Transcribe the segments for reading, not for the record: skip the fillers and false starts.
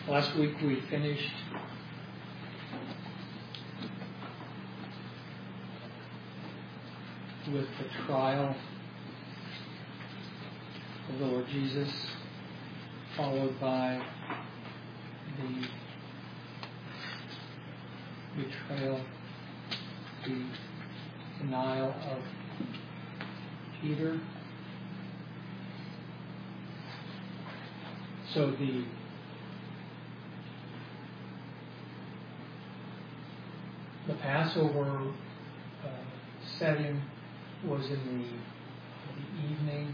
Last week we finished with the trial of the Lord Jesus, followed by the betrayal, the denial of Peter. So the Passover setting was in the evening.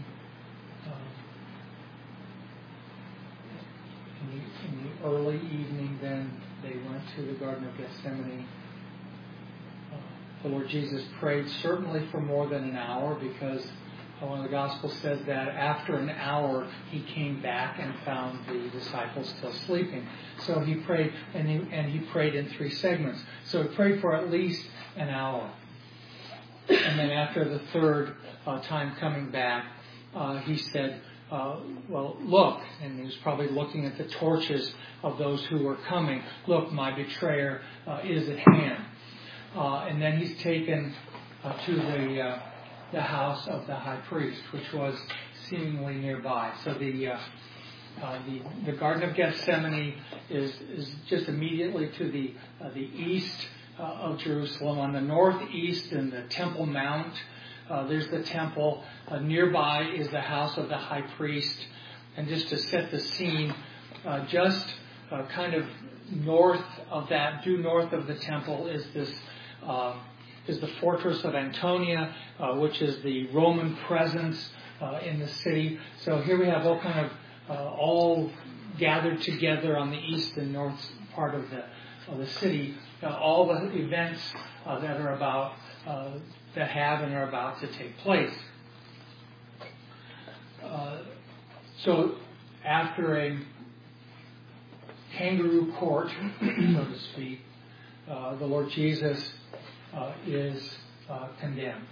In the early evening, then they went to the Garden of Gethsemane. The Lord Jesus prayed certainly for more than an hour, because one of the Gospels says that after an hour he came back and found the disciples still sleeping. So he prayed, and he prayed in 3 segments. So he prayed for at least an hour. And then after the third time coming back, he said, well, look, and he was probably looking at the torches of those who were coming. Look, my betrayer is at hand. And then he's taken to the house of the high priest, which was seemingly nearby. So the Garden of Gethsemane is just immediately to the east of Jerusalem. On the northeast, in the Temple Mount, there's the temple. Nearby is the house of the high priest. And just to set the scene, just kind of north of that, due north of the temple, is the fortress of Antonia, which is the Roman presence in the city. So here we have all gathered together on the east and north part of the city, all the events that are about that have and are about to take place. So after a kangaroo court, so to speak, the Lord Jesus is condemned.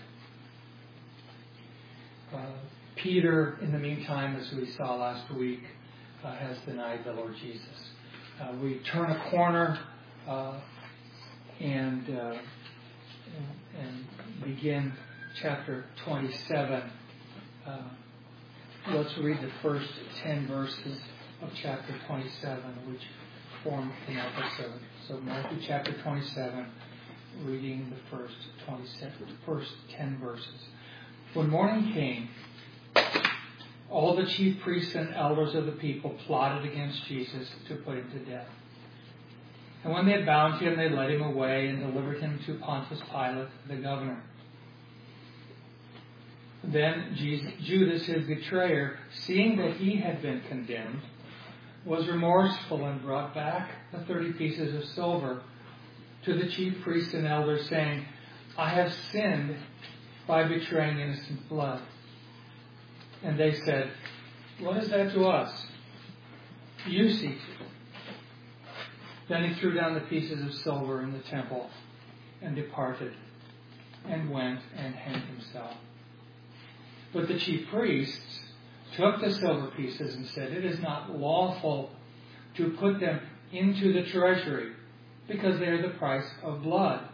Peter, in the meantime, as we saw last week, has denied the Lord Jesus. We turn a corner and begin chapter 27. Let's read the first 10 verses of chapter 27, which form an episode. So Matthew chapter 27, reading the first 10 verses. When morning came, all the chief priests and elders of the people plotted against Jesus to put him to death. And when they had bound him, they led him away and delivered him to Pontius Pilate, the governor. Then Judas, his betrayer, seeing that he had been condemned, was remorseful and brought back the 30 pieces of silver to the chief priests and elders, saying, I have sinned by betraying innocent blood. And they said, what is that to us? You see to it. Then he threw down the pieces of silver in the temple and departed and went and hanged himself. But the chief priests took the silver pieces and said, it is not lawful to put them into the treasury, because they are the price of blood.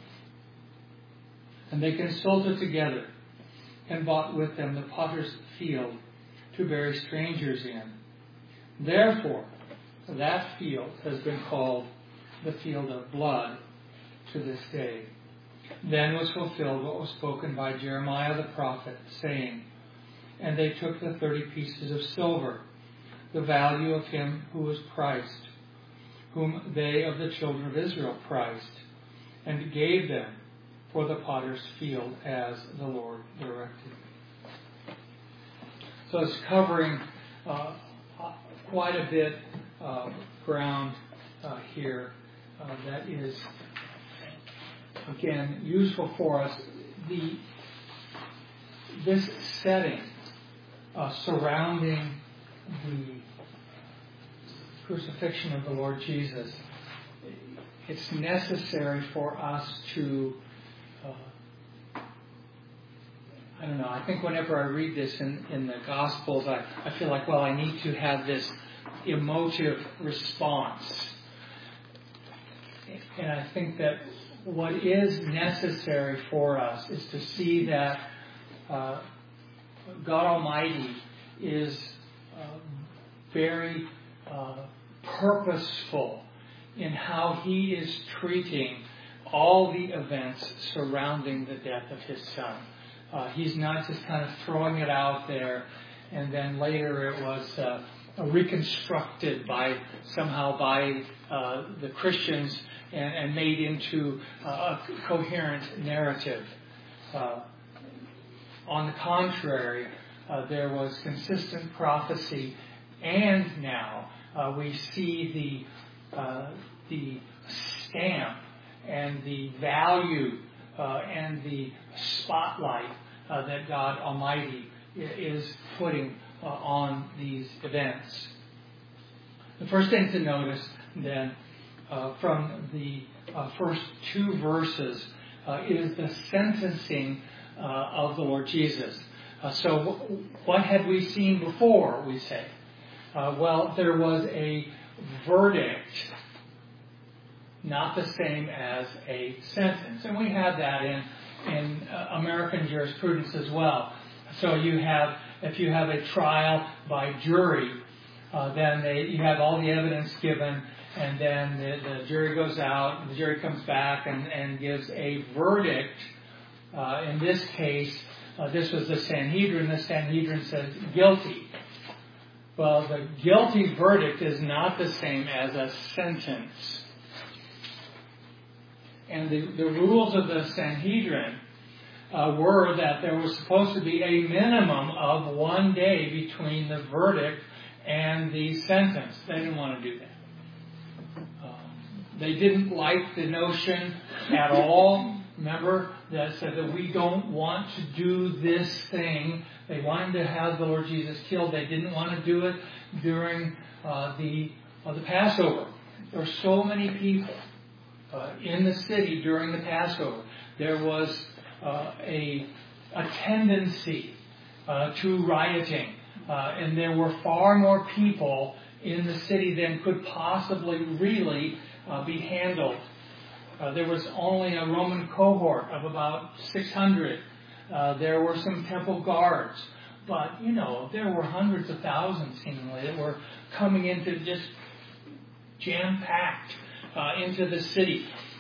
And they consulted together and bought with them the potter's field to bury strangers in. Therefore, that field has been called the field of blood to this day. Then was fulfilled what was spoken by Jeremiah the prophet, saying, and they took the 30 pieces of silver, the value of him who was priced, whom they of the children of Israel priced, and gave them for the potter's field as the Lord directed. So it's covering quite a bit of ground here that is, again, useful for us. This setting surrounding the crucifixion of the Lord Jesus, it's necessary for us to I think whenever I read this in the Gospels, I feel like, well, I need to have this emotive response. And I think that what is necessary for us is to see that God Almighty is very purposeful in how He is treating all the events surrounding the death of His Son. He's not just kind of throwing it out there, and then later it was reconstructed by the Christians and made into a coherent narrative. On the contrary, there was consistent prophecy, and now we see the stamp and the value and the spotlight that God Almighty is putting on these events. The first thing to notice then from the first two verses is the sentencing of the Lord Jesus. So what had we seen before, we say? Well, there was a verdict, not the same as a sentence. And we have that in American jurisprudence as well. So if you have a trial by jury, then you have all the evidence given, and then the jury goes out, and the jury comes back and gives a verdict. In this case, this was the Sanhedrin. The Sanhedrin says guilty. Well, the guilty verdict is not the same as a sentence. And the rules of the Sanhedrin were that there was supposed to be a minimum of 1 day between the verdict and the sentence. They didn't want to do that. They didn't like the notion at all. Remember, that said that we don't want to do this thing. They wanted to have the Lord Jesus killed. They didn't want to do it during the Passover. There were so many people in the city during the Passover. There was a tendency to rioting, and there were far more people in the city than could possibly really be handled. There was only a Roman cohort of about 600. There were some temple guards. But, there were hundreds of thousands, seemingly, that were coming into just jam-packed into the city.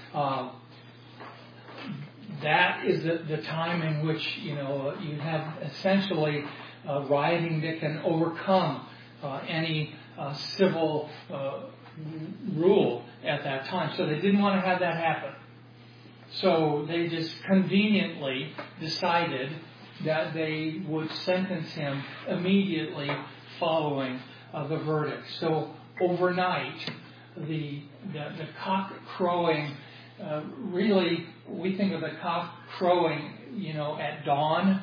That is the time in which, you have essentially rioting that can overcome any civil rule at that time. So they didn't want to have that happen. So they just conveniently decided that they would sentence him immediately following the verdict. So overnight, the cock crowing, really, we think of the cock crowing, at dawn.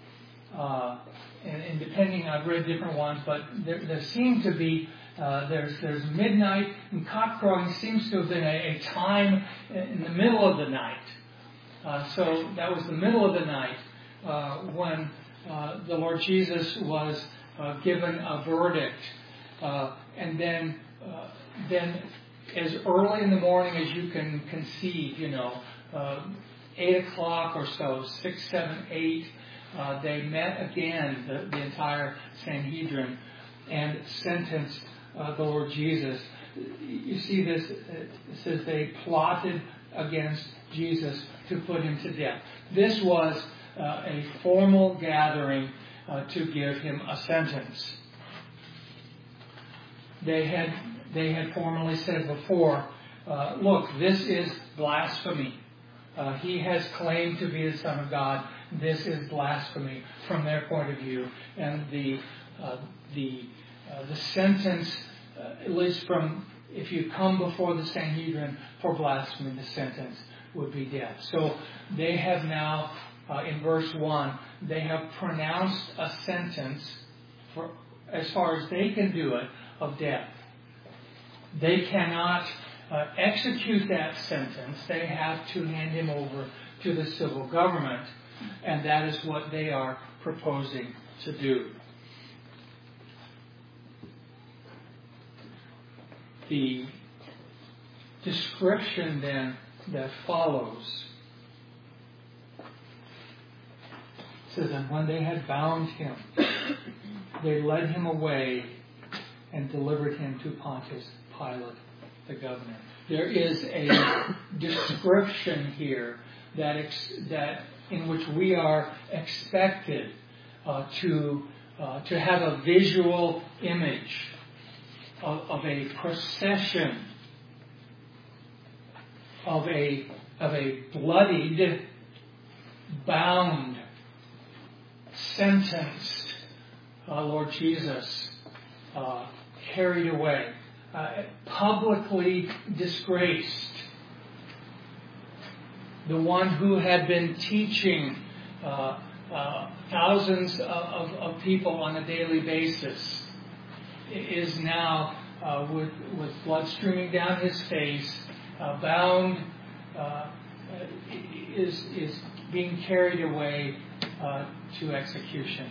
And depending, I've read different ones, but there seem to be, there's midnight, and cock crowing seems to have been a time in the middle of the night. So that was the middle of the night when the Lord Jesus was given a verdict. And then as early in the morning as you can conceive, 8 o'clock or so, 6, 7, 8, they met again, the entire Sanhedrin, and sentenced the Lord Jesus. You see this, it says they plotted against Jesus to put him to death. This was a formal gathering to give him a sentence. They had formally said before, look, this is blasphemy. He has claimed to be the Son of God. This is blasphemy from their point of view. And the sentence, at least from, if you come before the Sanhedrin for blasphemy, the sentence would be death. So they have now, in verse 1, they have pronounced a sentence, for, as far as they can do it, of death. They cannot execute that sentence. They have to hand him over to the civil government, and that is what they are proposing to do. the description then that follows says, and when they had bound him, they led him away and delivered him to Pontius Pilate, the governor. There is a description here that in which we are expected to have a visual image of a procession, of a bloodied, bound, sentenced Lord Jesus, carried away, publicly disgraced. The one who had been teaching thousands of people on a daily basis is now with blood streaming down his face, bound, is being carried away to execution.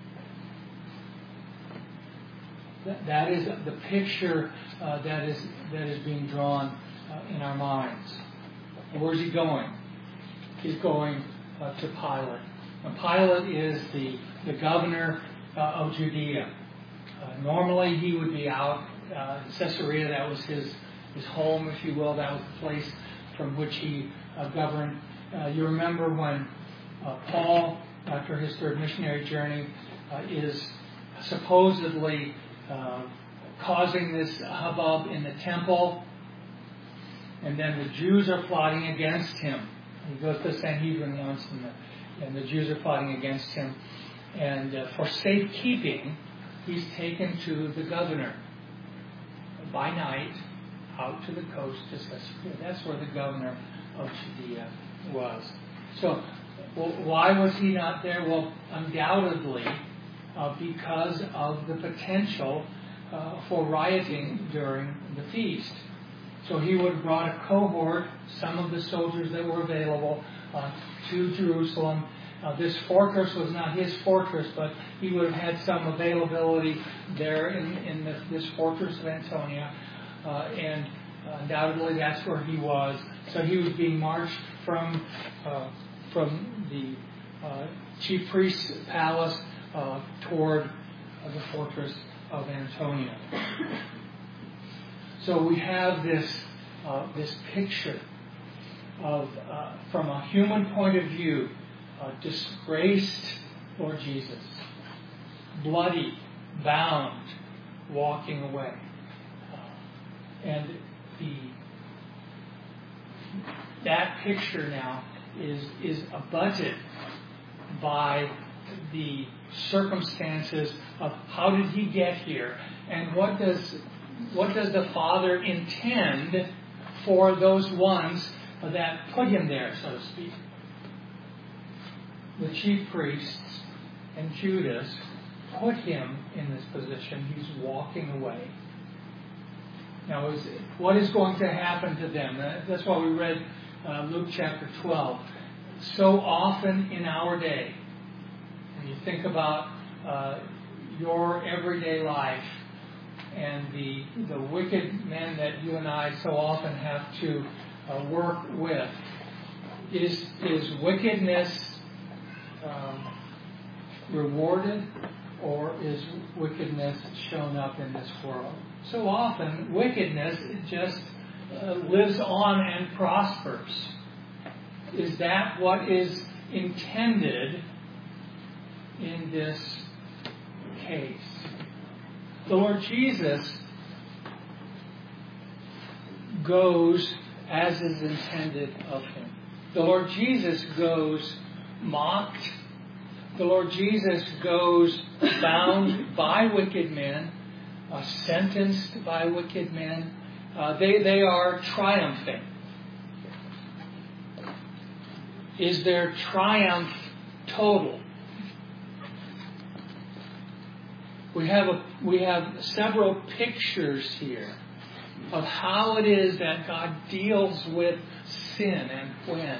That is the picture that is being drawn in our minds. Where's he going? He's going to Pilate. And Pilate is the governor of Judea. Normally he would be out in Caesarea. That was his home, if you will. That was the place from which he governed. You remember when Paul, after his third missionary journey, is supposedly causing this hubbub in the temple, and then the Jews are plotting against him. He goes to Sanhedrin once, and the Jews are plotting against him. And for safekeeping, he's taken to the governor by night out to the coast to Caesarea. That's where the governor of Judea was. So, why was he not there? Well, undoubtedly, because of the potential for rioting during the feast. So he would have brought a cohort, some of the soldiers that were available, to Jerusalem. This fortress was not his fortress, but he would have had some availability there in this fortress of Antonia. And undoubtedly that's where he was. So he was being marched from the chief priest's palace toward the fortress of Antonia. So we have this picture of, from a human point of view, disgraced Lord Jesus, bloody, bound, walking away, and that picture now is abutted by the circumstances of how did he get here, and what does the Father intend for those ones that put him there, so to speak. The chief priests and Judas put him in this position. He's walking away. Now, what is going to happen to them? That's why we read Luke chapter 12. So often in our day, when you think about your everyday life and the wicked men that you and I so often have to work with, is wickedness rewarded, or is wickedness shown up in this world? So often, wickedness just lives on and prospers. Is that what is intended in this case? The Lord Jesus goes as is intended of him. The Lord Jesus goes mocked. The Lord Jesus goes bound by wicked men, sentenced by wicked men. They are triumphing. Is their triumph total? We have several pictures here of how it is that God deals with sin and when.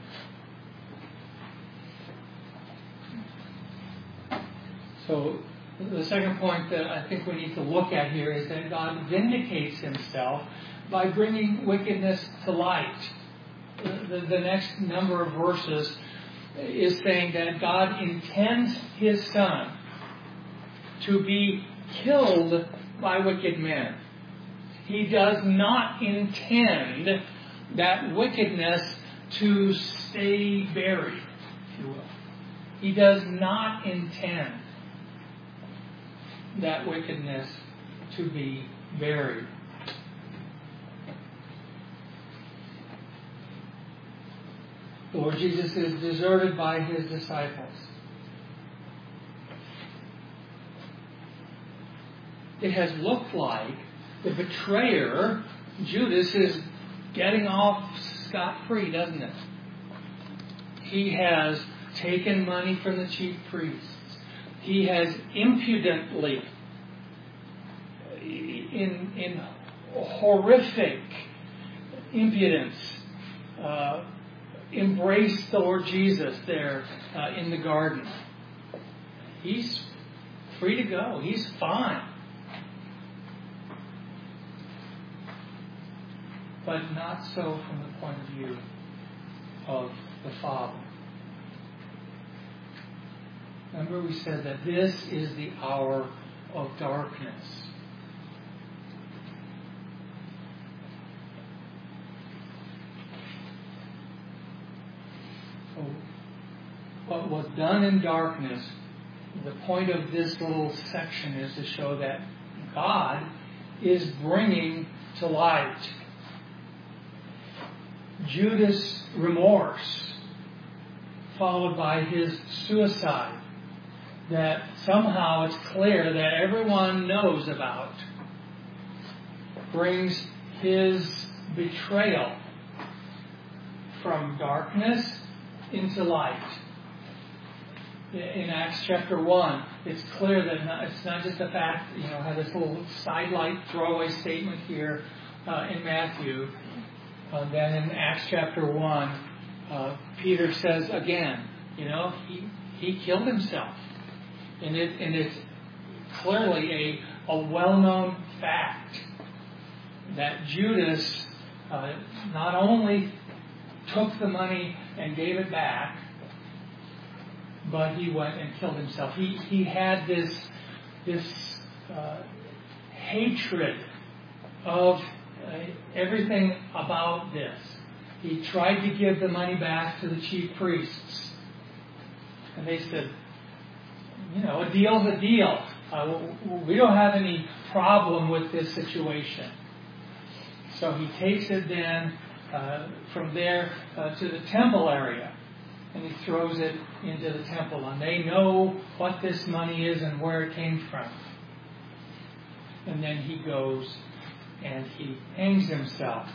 So The second point that I think we need to look at here is that God vindicates himself by bringing wickedness to light. The next number of verses is saying that God intends his Son to be killed by wicked men. He does not intend that wickedness to stay buried, if you will. He does not intend that wickedness to be buried. The Lord Jesus is deserted by his disciples. It has looked like the betrayer, Judas, is getting off scot-free, doesn't it? He has taken money from the chief priests. He has impudently, in horrific impudence, embraced the Lord Jesus there in the garden. He's free to go. He's fine. But not so from the point of view of the Father. Remember we said that this is the hour of darkness. What was done in darkness, the point of this little section is to show that God is bringing to light Judas' remorse, followed by his suicide, that somehow it's clear that everyone knows about, brings his betrayal from darkness into light. In Acts chapter 1, it's clear that it's not just the fact, have this little sidelight throwaway statement here in Matthew. Then in Acts chapter 1, Peter says again, he killed himself. And it's clearly a well-known fact that Judas not only took the money and gave it back, but he went and killed himself. He had this hatred of everything about this. He tried to give the money back to the chief priests. And they said, a deal's a deal. We don't have any problem with this situation. So he takes it then from there to the temple area. And he throws it into the temple. And they know what this money is and where it came from. And then he goes and he hangs himself.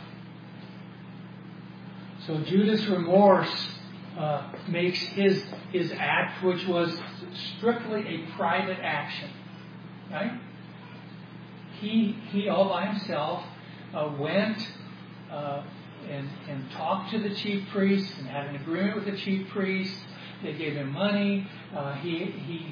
So Judas' remorse makes his act, which was strictly a private action, right? He all by himself went and talked to the chief priest and had an agreement with the chief priest. They gave him money. He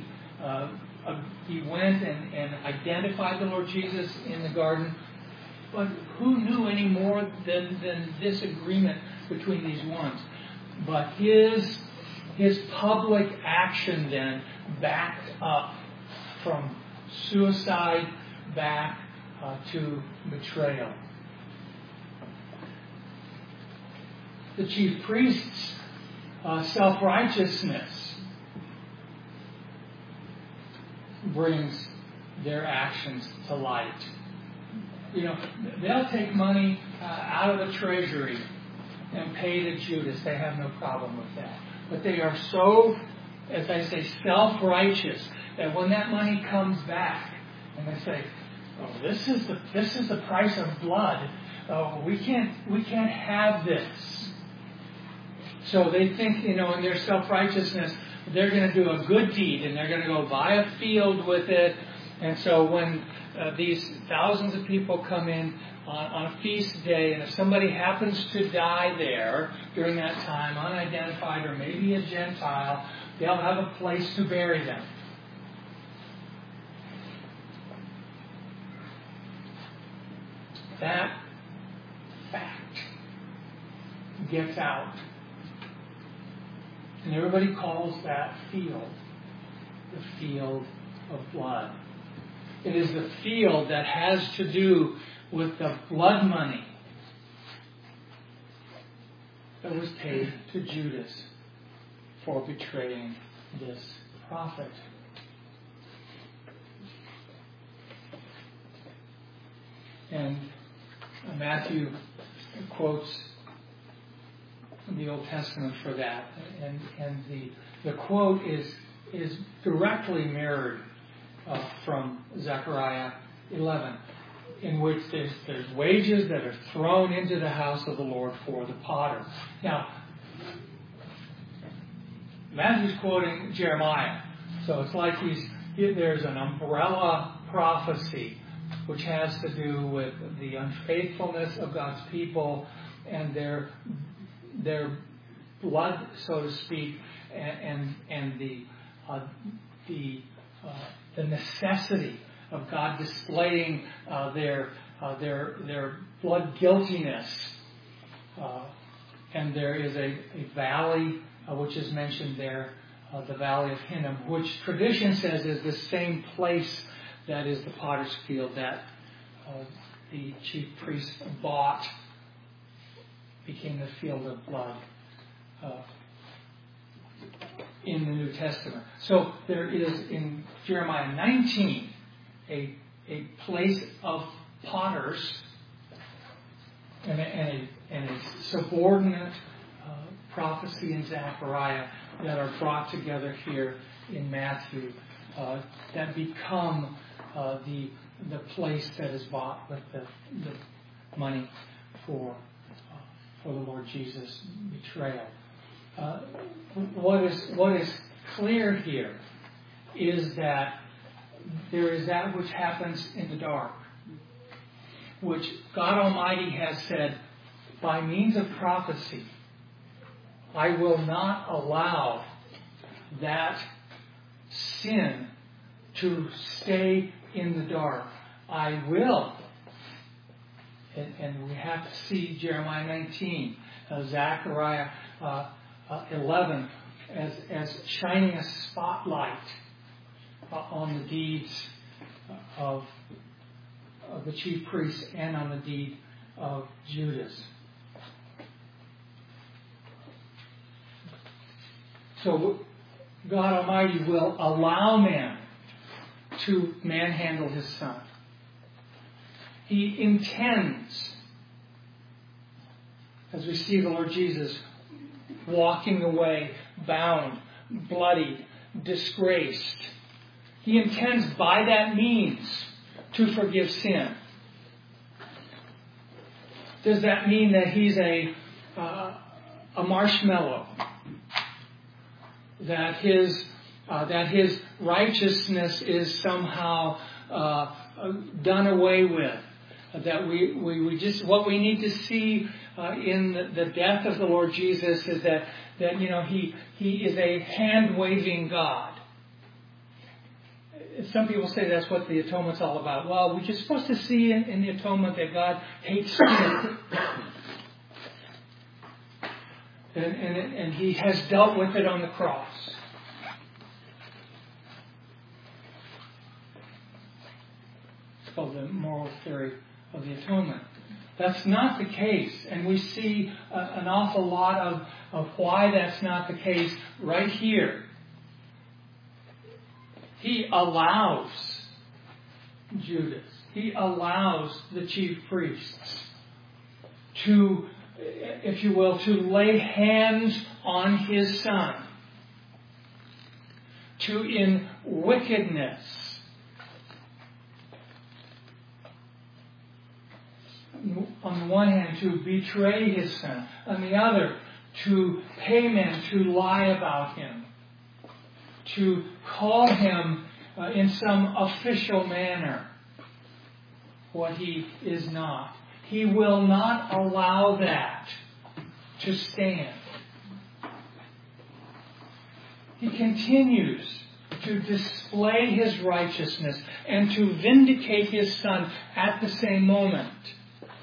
went and identified the Lord Jesus in the garden. But who knew any more than this agreement between these ones? But his public action then backed up from suicide back to betrayal. The chief priests' self-righteousness brings their actions to light. They'll take money out of the treasury and pay to Judas. They have no problem with that. But they are so, as I say, self-righteous that when that money comes back and they say, this is the price of blood. We can't have this. So they think, in their self-righteousness, they're going to do a good deed and they're going to go buy a field with it. And so when these thousands of people come in on a feast day, and if somebody happens to die there during that time, unidentified or maybe a Gentile, they'll have a place to bury them. that fact gets out, and everybody calls that field the field of blood. It is the field that has to do with the blood money that was paid to Judas for betraying this prophet. And Matthew quotes the Old Testament for that, and the quote is directly mirrored from Zechariah 11, in which there's wages that are thrown into the house of the Lord for the potter. Now, Matthew's quoting Jeremiah, so it's like there's an umbrella prophecy which has to do with the unfaithfulness of God's people and their blood, so to speak, and the necessity of God displaying their blood guiltiness. And there is a valley which is mentioned there, the Valley of Hinnom, which tradition says is the same place that is the potter's field that the chief priest bought, became the field of blood in the New Testament. So there is in Jeremiah 19 a place of potters and a subordinate prophecy in Zechariah that are brought together here in Matthew that become the place that is bought with the money for the Lord Jesus' betrayal. What is clear here is that there is that which happens in the dark, which God Almighty has said, by means of prophecy, I will not allow that sin to stay in the dark. I will. And we have to see Jeremiah 19, Zechariah 11 as shining a spotlight on the deeds of the chief priests and on the deed of Judas. So God Almighty will allow man to manhandle his son. He intends, as we see the Lord Jesus walking away, bound, bloodied, disgraced, He intends by that means to forgive sin. Does that mean that He's a marshmallow? That his righteousness is somehow done away with? That we just, what we need to see in the death of the Lord Jesus is that He is a hand-waving God. Some people say that's what the atonement's all about. Well, we're just supposed to see in the atonement that God hates sin. And He has dealt with it on the cross. It's called the moral theory of the atonement. That's not the case. And we see an awful lot of why that's not the case right here. He allows Judas, He allows the chief priests to, if you will, to lay hands on His son, to in wickedness on the one hand to betray His son, on the other to pay men to lie about Him, to call Him in some official manner what He is not. He will not allow that to stand. He continues to display His righteousness and to vindicate His Son at the same moment.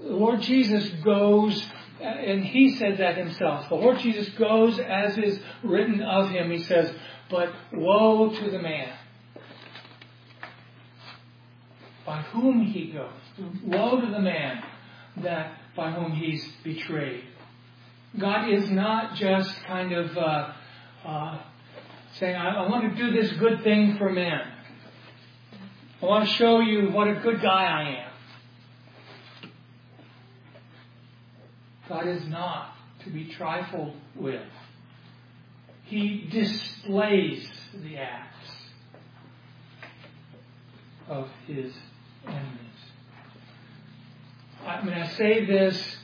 The Lord Jesus goes, and He says that Himself. The Lord Jesus goes as is written of Him. He says, but woe to the man by whom he goes. Woe to the man that by whom he's betrayed. God is not just kind of saying, I want to do this good thing for men. I want to show you what a good guy I am. God is not to be trifled with. He displays the acts of His enemies. I say this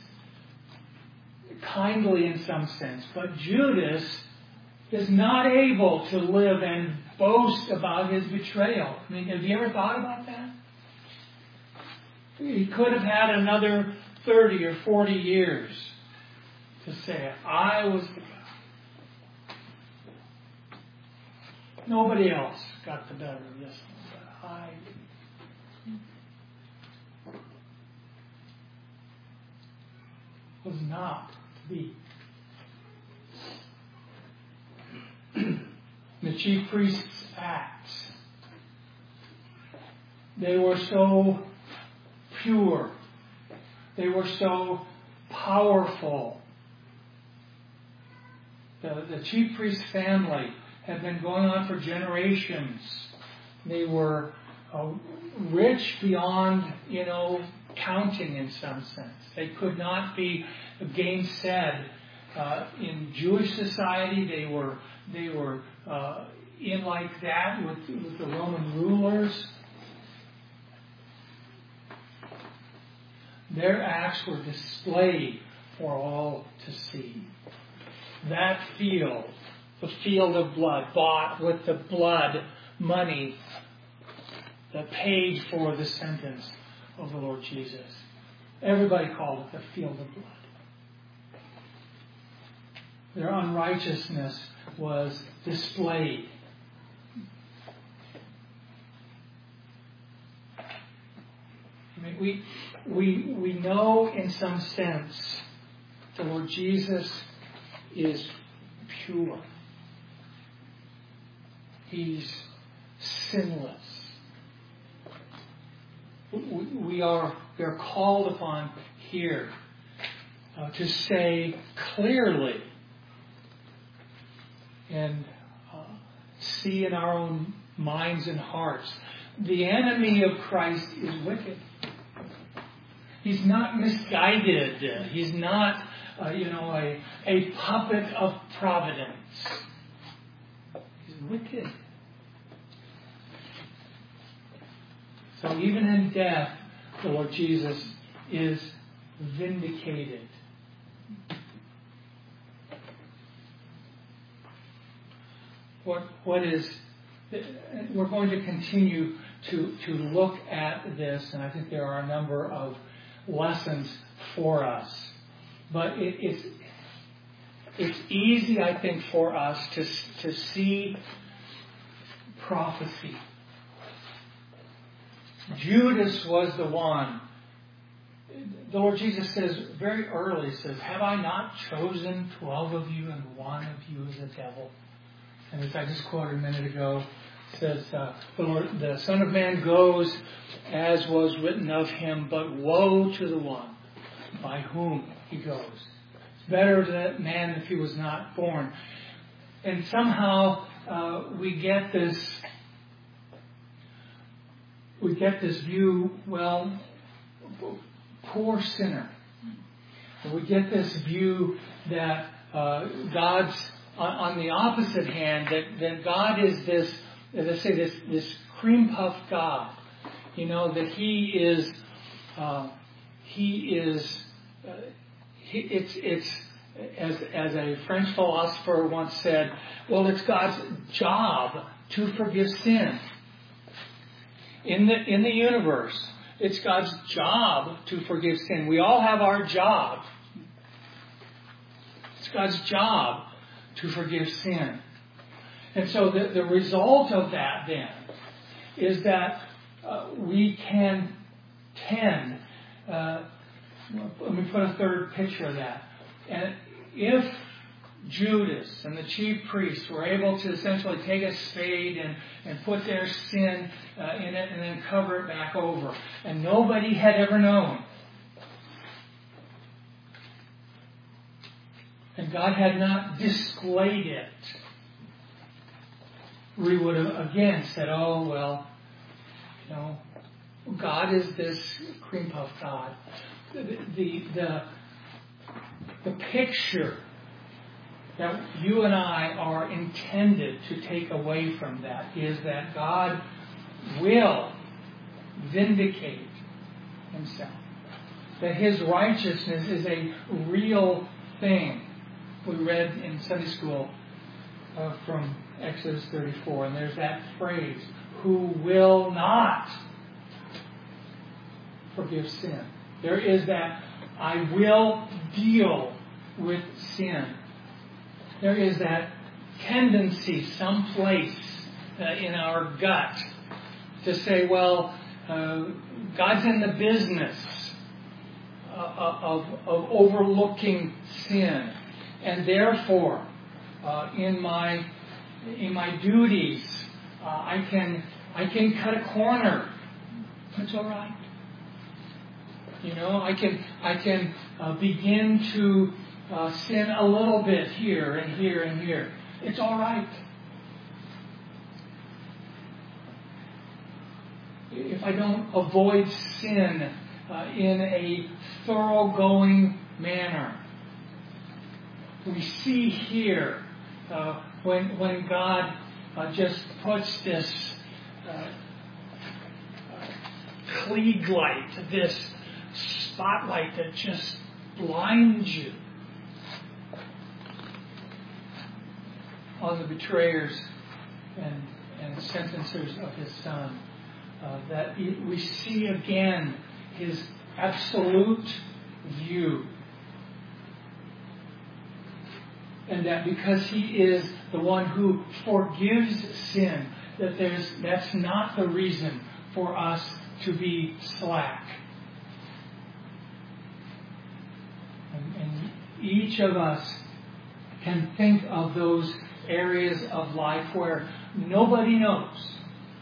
kindly in some sense, but Judas is not able to live and boast about his betrayal. Have you ever thought about that? He could have had another 30 or 40 years to say, I was the guy. Nobody else got the better of this one, but I was not to be. The chief priests' acts, they were so pure. They were so powerful. The chief priest family had been going on for generations. They were rich beyond, counting in some sense. They could not be gainsaid. In Jewish society, they were in like that with the Roman rulers. Their acts were displayed for all to see. That field, the field of blood, bought with the blood money that paid for the sentence of the Lord Jesus. Everybody called it the field of blood. Their unrighteousness was displayed. We know in some sense the Lord Jesus is pure. He's sinless. We are called upon here to say clearly and see in our own minds and hearts, the enemy of Christ is wicked. He's not misguided. He's not, a puppet of providence. He's wicked. So even in death, the Lord Jesus is vindicated. What is? We're going to continue to look at this, and I think there are a number of lessons for us. But it's easy, I think, for us to see prophecy. Judas was the one. The Lord Jesus says very early, have I not chosen 12 of you and one of you is a devil? And as I just quoted a minute ago, says, the Son of Man goes as was written of him, but woe to the one by whom he goes. It's better that man if he was not born. And somehow we get this view, poor sinner. And we get this view that God's on the opposite hand, that God is this, as I say, this cream puff God. That it's as a French philosopher once said, it's God's job to forgive sin. In the universe, it's God's job to forgive sin. We all have our job. It's God's job to forgive sin. And so the result of that then is that we can tend let me put a third picture of that. And if Judas and the chief priests were able to essentially take a spade and put their sin in it and then cover it back over, and nobody had ever known, and God had not displayed it, we would have again said, oh, well, God is this cream puff God. The picture that you and I are intended to take away from that is that God will vindicate Himself. That His righteousness is a real thing. We read in Sunday school from Exodus 34, and there's that phrase, who will not forgive sin. There is that, I will deal with sin. There is that tendency someplace in our gut to say, well, God's in the business of overlooking sin, and therefore, in my duties, I can cut a corner. It's all right. I can begin to sin a little bit here and here and here. It's all right. If I don't avoid sin in a thoroughgoing manner. We see here when God just puts this Klieg light, this spotlight that just blinds you on the betrayers and sentencers of His Son, that we see again His absolute view. And that because He is the one who forgives sin, that's not the reason for us to be slack. And each of us can think of those areas of life where nobody knows.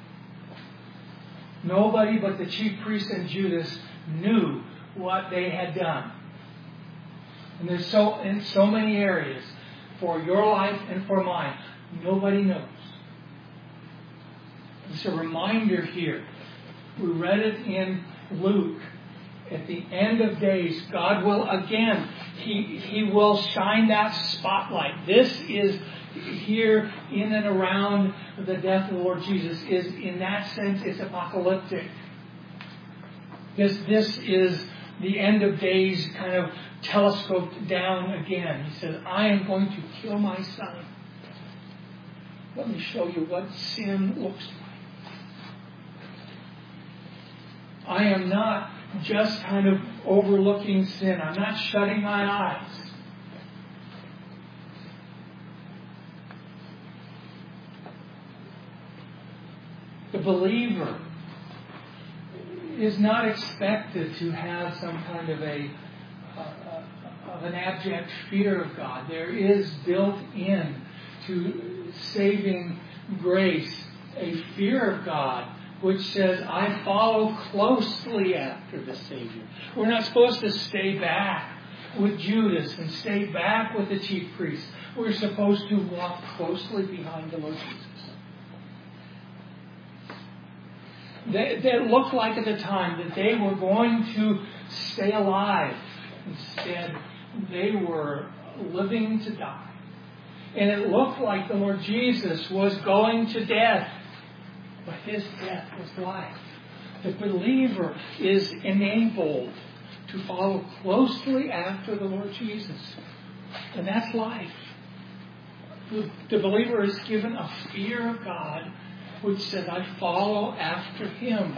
Nobody but the chief priests and Judas knew what they had done. And there's in so many areas for your life and for mine, nobody knows. It's a reminder here. We read it in Luke. At the end of days, God will again, He will shine that spotlight. This is here in and around the death of the Lord Jesus. Is in that sense, it's apocalyptic. This is the end of days kind of telescoped down again. He says, I am going to kill my Son. Let me show you what sin looks like. I am not just kind of overlooking sin. I'm not shutting my eyes. The believer is not expected to have some kind of an abject fear of God. There is built in to saving grace a fear of God, which says, I follow closely after the Savior. We're not supposed to stay back with Judas and stay back with the chief priests. We're supposed to walk closely behind the Lord Jesus. That looked like at the time that they were going to stay alive. Instead, they were living to die. And it looked like the Lord Jesus was going to death. But His death was life. The believer is enabled to follow closely after the Lord Jesus. And that's life. The believer is given a fear of God, which says, I follow after Him.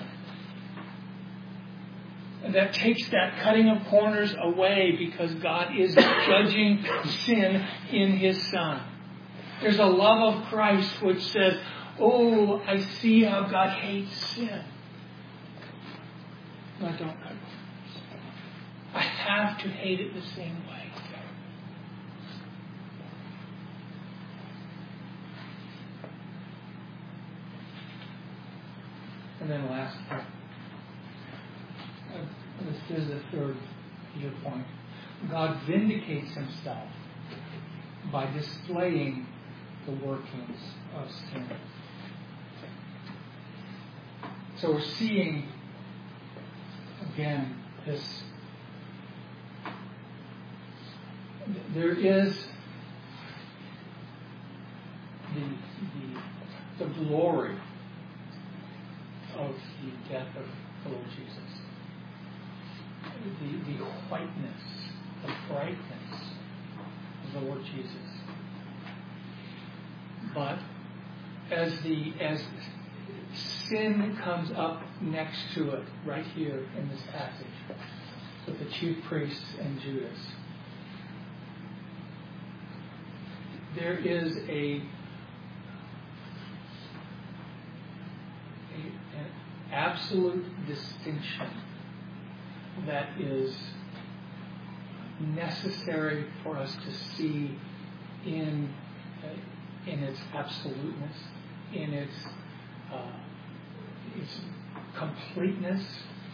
And that takes that cutting of corners away because God is judging sin in His Son. There's a love of Christ which says, oh, I see how God hates sin. No, don't cut corners. I have to hate it the same way. And then lastly, this is the third point. God vindicates himself by displaying the workings of sin. So we're seeing, again, this. There is the glory of the death of the Lord Jesus. The whiteness, the brightness of the Lord Jesus. But as sin comes up next to it, right here in this passage, with the chief priests and Judas, there is an absolute distinction that is necessary for us to see in its absoluteness, in its completeness.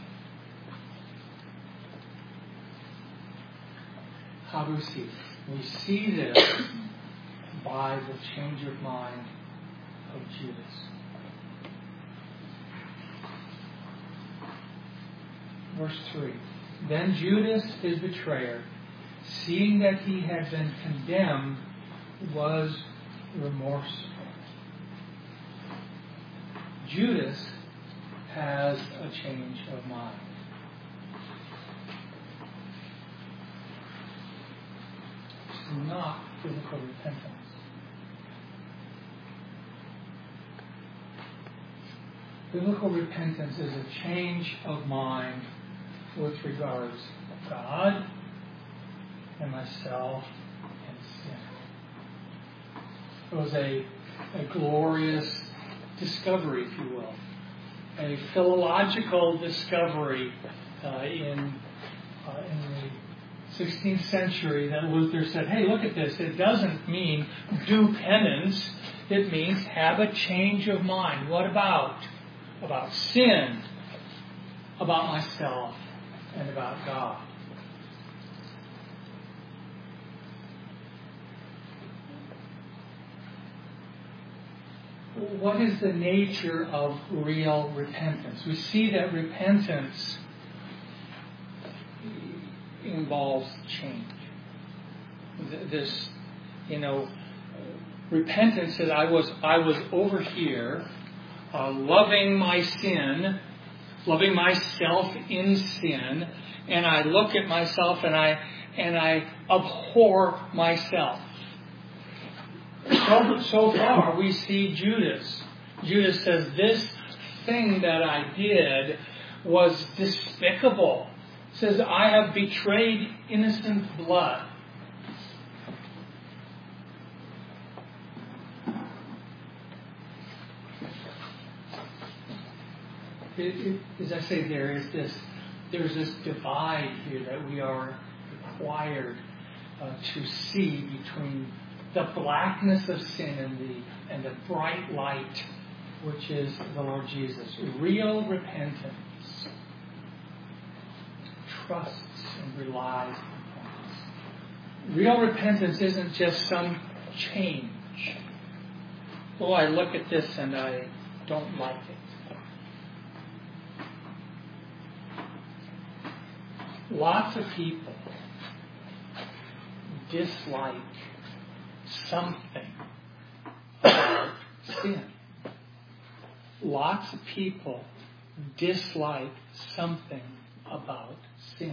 How do we see it? We see this by the change of mind of Judas. Verse 3. Then Judas, his betrayer, seeing that he had been condemned, was remorseful. Judas has a change of mind. It's not biblical repentance. Biblical repentance is a change of mind with regards to God and myself and sin. It was a glorious discovery, if you will, a philological discovery in the 16th century that Luther said, hey, look at this. It doesn't mean do penance. It means have a change of mind. What about? About sin, about myself, and about God. What is the nature of real repentance? We see that repentance involves change. This, repentance says I was over here loving my sin, loving myself in sin, and I look at myself and I abhor myself. So far, we see Judas. Judas says, this thing that I did was despicable. It says, I have betrayed innocent blood. As I say, there's this divide here that we are required to see between the blackness of sin and the bright light, which is the Lord Jesus. Real repentance trusts and relies on Christ. Real repentance isn't just some change. Oh, I look at this and I don't like it. Lots of people dislike something about sin. Lots of people dislike something about sin.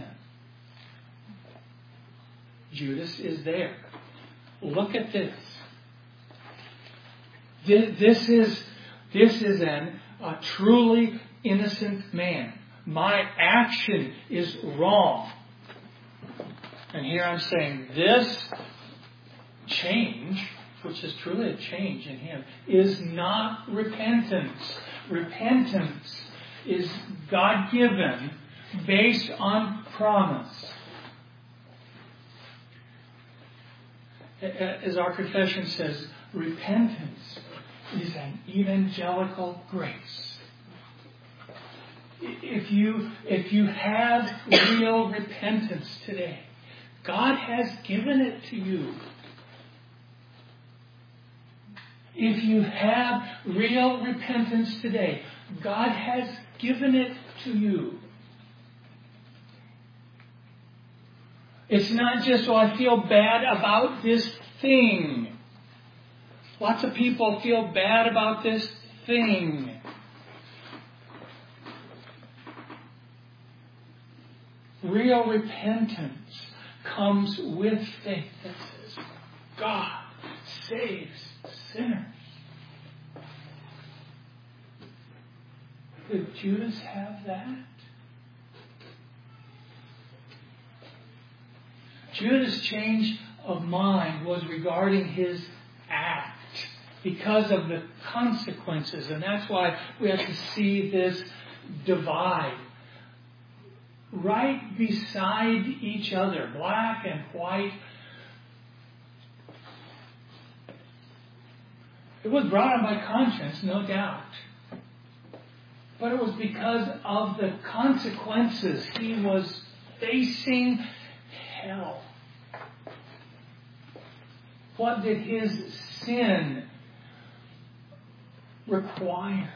Judas is there. Look at this. This is a truly innocent man. My action is wrong. And here I'm saying this change, which is truly a change in him, is not repentance. Repentance is God-given, based on promise. As our confession says, repentance is an evangelical grace. If you have real repentance today, God has given it to you. If you have real repentance today, God has given it to you. It's not just, I feel bad about this thing. Lots of people feel bad about this thing. Real repentance comes with faith that says, God saves sinners. Did Judas have that? Judas' change of mind was regarding his act because of the consequences. And that's why we have to see this divide. Right beside each other, black and white. It was brought on by conscience, no doubt. But it was because of the consequences. He was facing hell. What did his sin require?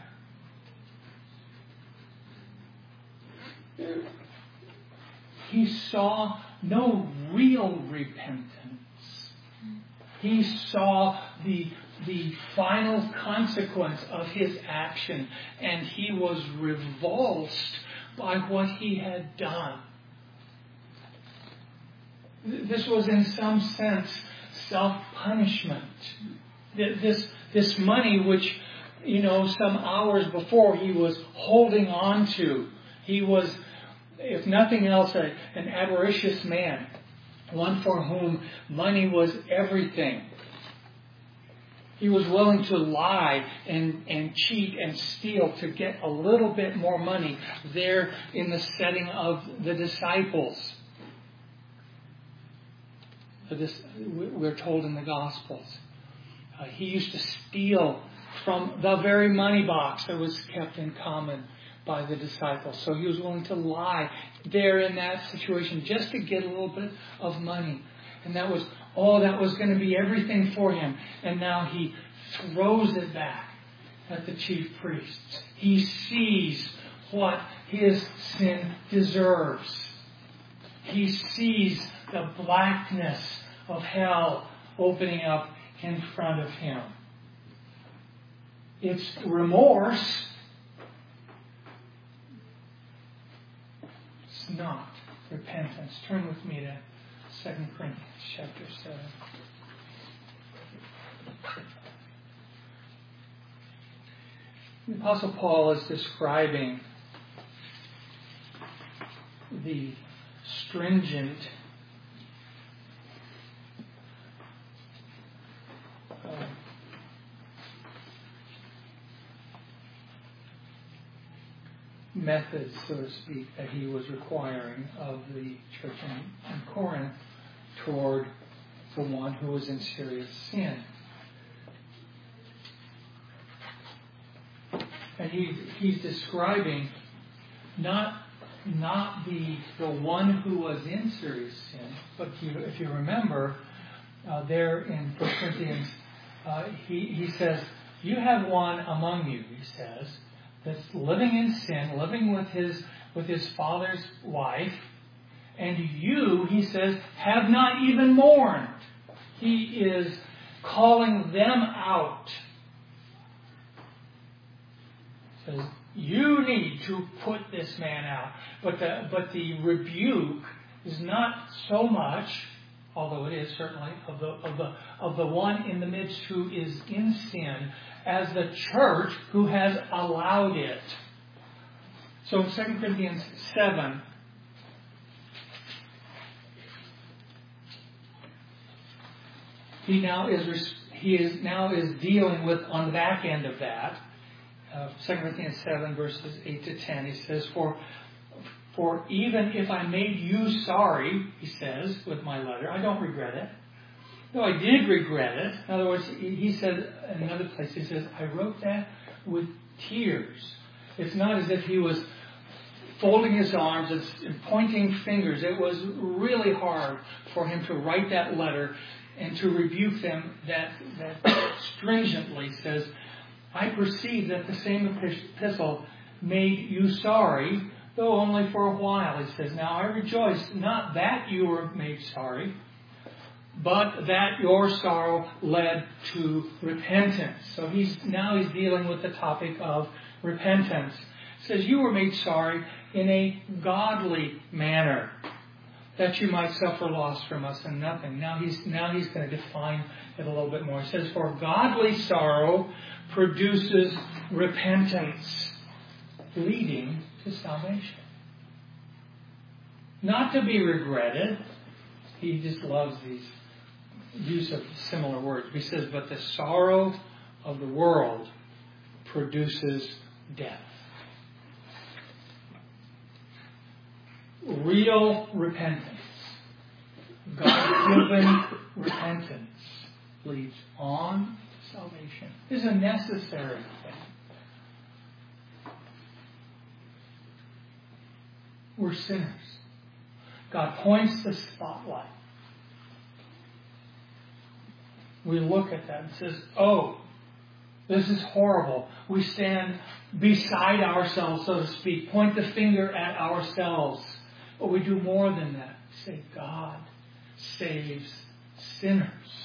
He saw no real repentance. He saw the final consequence of his action, and he was revulsed by what he had done. This was in some sense self-punishment. This money which, some hours before he was holding on to. He was, if nothing else, an avaricious man. One for whom money was everything. He was willing to lie and cheat and steal to get a little bit more money there in the setting of the disciples. We're told in the Gospels. He used to steal from the very money box that was kept in common by the disciples. So he was willing to lie there in that situation just to get a little bit of money. And that was going to be everything for him. And now he throws it back at the chief priests. He sees what his sin deserves. He sees the blackness of hell opening up in front of him. It's remorse. It's not repentance. Turn with me to 2 Corinthians chapter 7. The Apostle Paul is describing the stringent methods, so to speak, that he was requiring of the church in Corinth toward the one who was in serious sin. And he's describing not the one who was in serious sin, but if you remember there in 1 Corinthians, he says, you have one among you, he says, that's living in sin, living with his father's wife, and you, he says, have not even mourned. He is calling them out. He says, you need to put this man out. But the rebuke is not so much, although it is certainly, of the one in the midst who is in sin, as the church who has allowed it. So in 2 Corinthians 7, he now is dealing with, on the back end of that, 2 Corinthians 7 verses 8 to 10, he says, For even if I made you sorry, he says, with my letter, I don't regret it. though I did regret it. In other words, he said in another place, he says, I wrote that with tears. It's not as if he was folding his arms and pointing fingers. It was really hard for him to write that letter and to rebuke them that stringently. Says, I perceive that the same epistle made you sorry, though only for a while. He says, now I rejoice, not that you were made sorry, but that your sorrow led to repentance. So he's dealing with the topic of repentance. He says, you were made sorry in a godly manner, that you might suffer loss from us and nothing. Now he's going to define it a little bit more. He says, for godly sorrow produces repentance, leading to salvation. Not to be regretted. He just loves these use of similar words. He says, but the sorrow of the world produces death. Real repentance, God-given repentance, leads on to salvation. It is a necessary thing. We're sinners. God points the spotlight. We look at that and says, oh, this is horrible. We stand beside ourselves, so to speak, point the finger at ourselves. But we do more than that. We say, God saves sinners.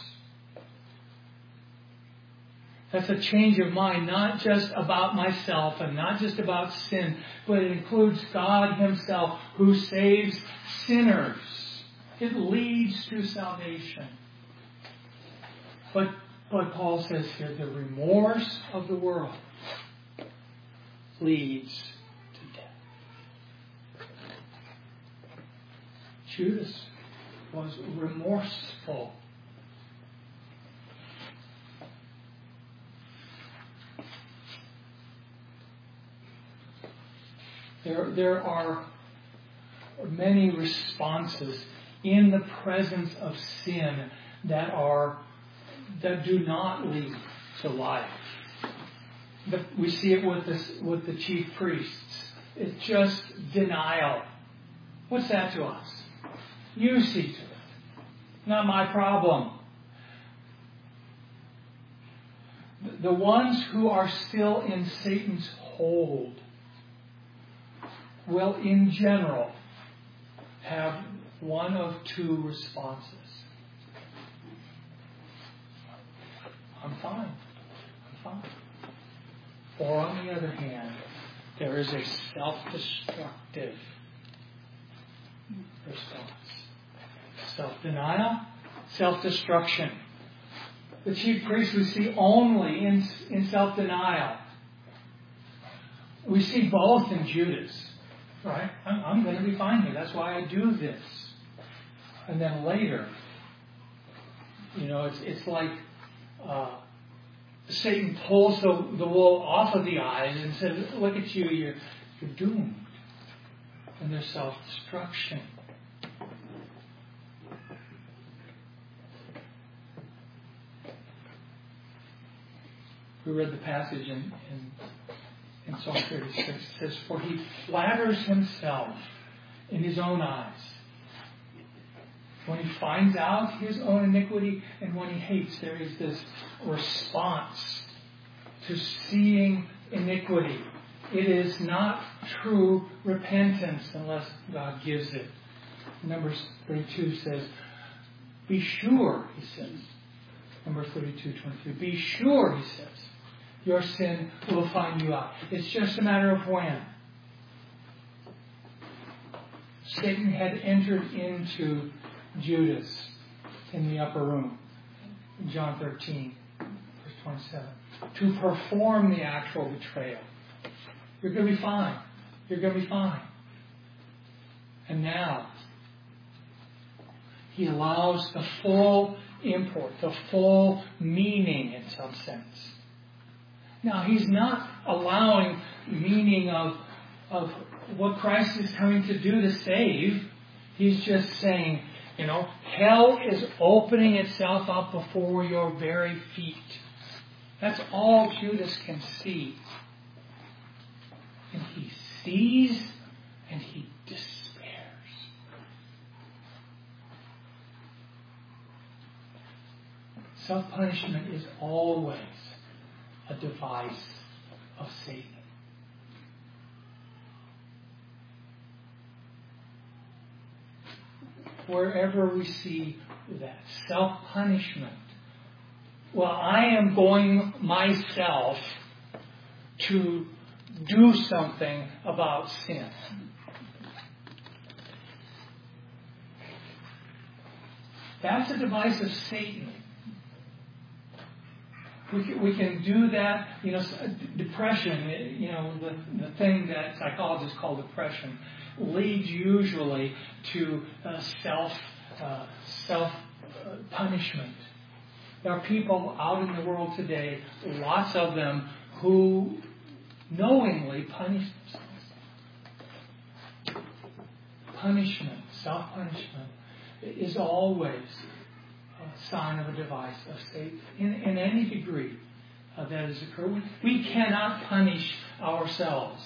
That's a change of mind, not just about myself and not just about sin, but it includes God Himself who saves sinners. It leads to salvation. But Paul says here, the remorse of the world leads to death. Judas was remorseful. There are many responses in the presence of sin that do not lead to life. We see it with the chief priests. It's just denial. What's that to us? You see to it. Not my problem. The ones who are still in Satan's hold will, in general, have one of two responses. I'm fine. Or on the other hand, there is a self-destructive response. Self-denial, self-destruction. The chief priests we see only in self-denial. We see both in Judas. Right? I'm going to be fine here. That's why I do this. And then later, it's like Satan pulls the wool off of the eyes and says, look at you, you're doomed. And there's self-destruction. We read the passage in Psalm 36. It says, for he flatters himself in his own eyes. When he finds out his own iniquity and when he hates, there is this response to seeing iniquity. It is not true repentance unless God gives it. Numbers 32 says, be sure, he says. Number 32:23. Be sure, he says, your sin will find you out. It's just a matter of when. Satan had entered into Judas in the upper room, in John 13, verse 27, to perform the actual betrayal. You're going to be fine. You're going to be fine. And now, he allows the full import, the full meaning in some sense. Now, he's not allowing meaning of what Christ is coming to do to save. He's just saying, Hell is opening itself up before your very feet. That's all Judas can see. And he sees and he despairs. Self-punishment is always a device of Satan. Wherever we see that self-punishment, well, I am going myself to do something about sin. That's a device of Satan. We can do that. Depression, the thing that psychologists call depression, leads usually to self-punishment. There are people out in the world today, lots of them, who knowingly punish themselves. Punishment, self-punishment, is always a sign of a device of Satan in any degree that has occurred. We cannot punish ourselves.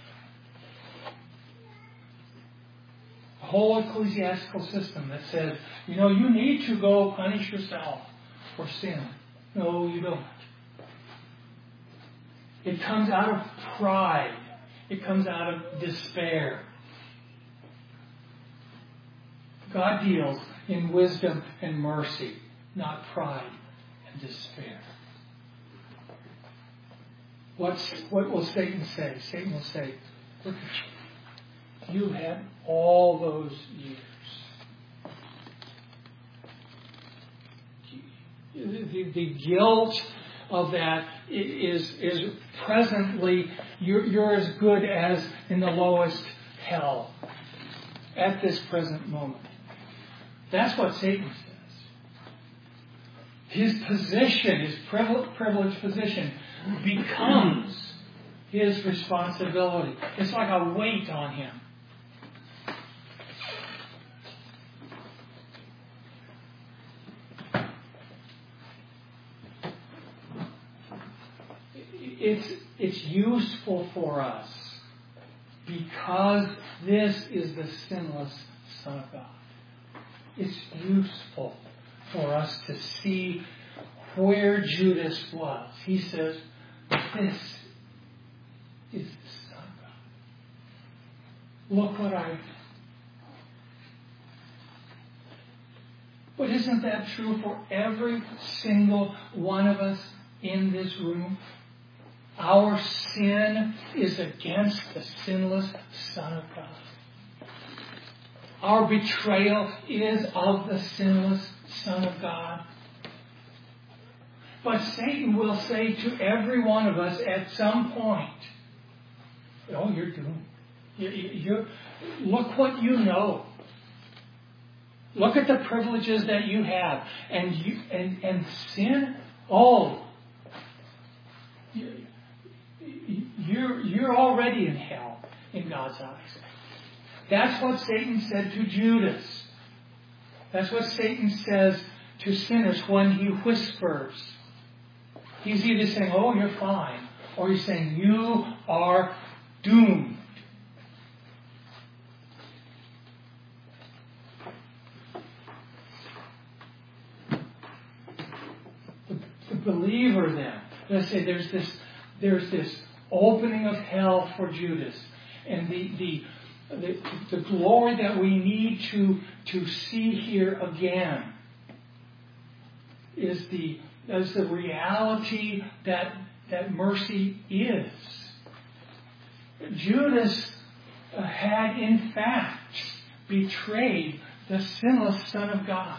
A whole ecclesiastical system that says, you need to go punish yourself for sin. No, you don't. It comes out of pride. It comes out of despair. God deals in wisdom and mercy, not pride and despair. What will Satan say? Satan will say, look at you. You had all those years. The guilt of that is presently, you're as good as in the lowest hell at this present moment. That's what Satan says. His position, his privileged position, becomes his responsibility. It's like a weight on him. It's useful for us because this is the sinless Son of God. It's useful for us to see where Judas was. He says, this is the Son of God. Look what I've done. But isn't that true for every single one of us in this room? Our sin is against the sinless Son of God. Our betrayal is of the sinless Son of God. But Satan will say to every one of us at some point, oh, you're doomed. Look what you know. Look at the privileges that you have. And sin, you're already in hell in God's eyes. That's what Satan said to Judas. That's what Satan says to sinners when he whispers. He's either saying, oh, you're fine, or he's saying, you are doomed. The believer then, let's say there's this opening of hell for Judas, and the glory that we need to see here again is the reality that mercy is. Judas had in fact betrayed the sinless Son of God.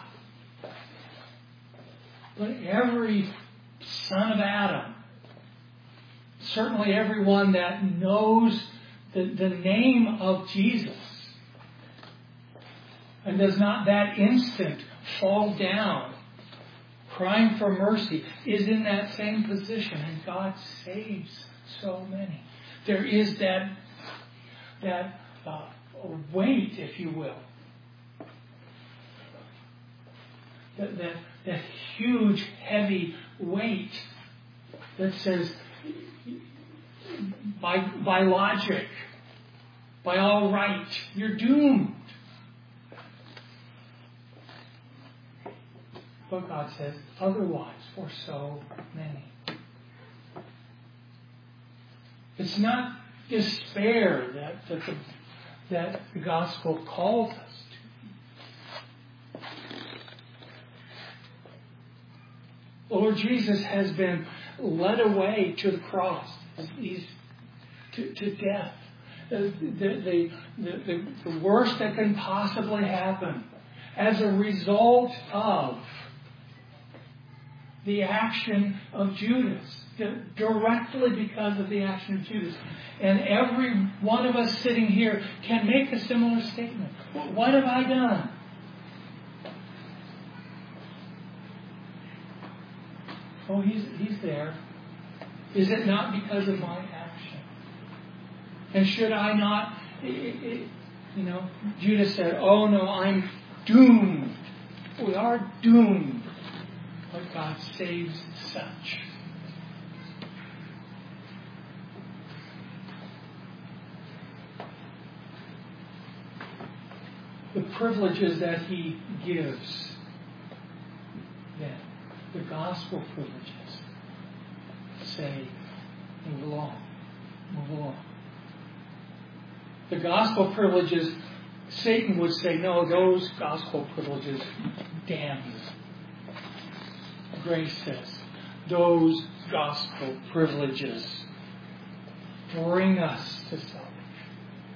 But every son of Adam, certainly everyone that knows the name of Jesus and does not that instant fall down crying for mercy, is in that same position, and God saves so many. There is that weight, if you will. that huge, heavy weight that says, by logic, by all right, you're doomed. But God says otherwise for so many. It's not despair that the gospel calls us to. The Lord Jesus has been led away to the cross, to death. The worst that can possibly happen as a result of the action of Judas, directly because of the action of Judas. And every one of us sitting here can make a similar statement. What have I done? Oh, he's there. Is it not because of my action? And should I not, Judas said, oh no, I'm doomed. We are doomed. But God saves such. The privileges that He gives, then, the gospel privileges, say, move along, move along. The gospel privileges, Satan would say, no, those gospel privileges damn you. Grace says, those gospel privileges bring us to salvation.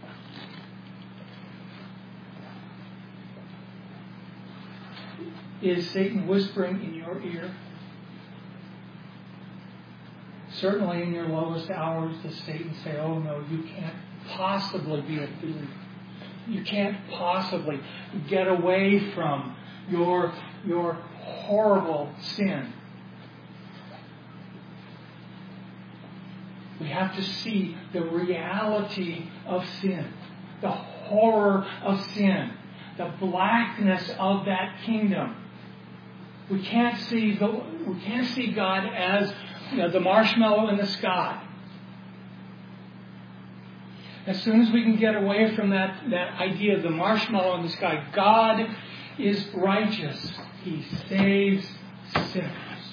Is Satan whispering in your ear? Certainly in your lowest hours does Satan say, oh no, you can't possibly be a believer. You can't possibly get away from your horrible sin. We have to see the reality of sin, the horror of sin, the blackness of that kingdom. We can't see God as the marshmallow in the sky. As soon as we can get away from that idea of the marshmallow in the sky, God is righteous. He saves sinners.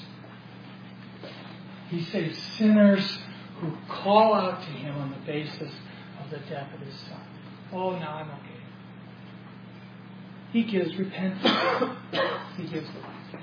He saves sinners who call out to Him on the basis of the death of His Son. Oh, now I'm okay. He gives repentance. He gives life.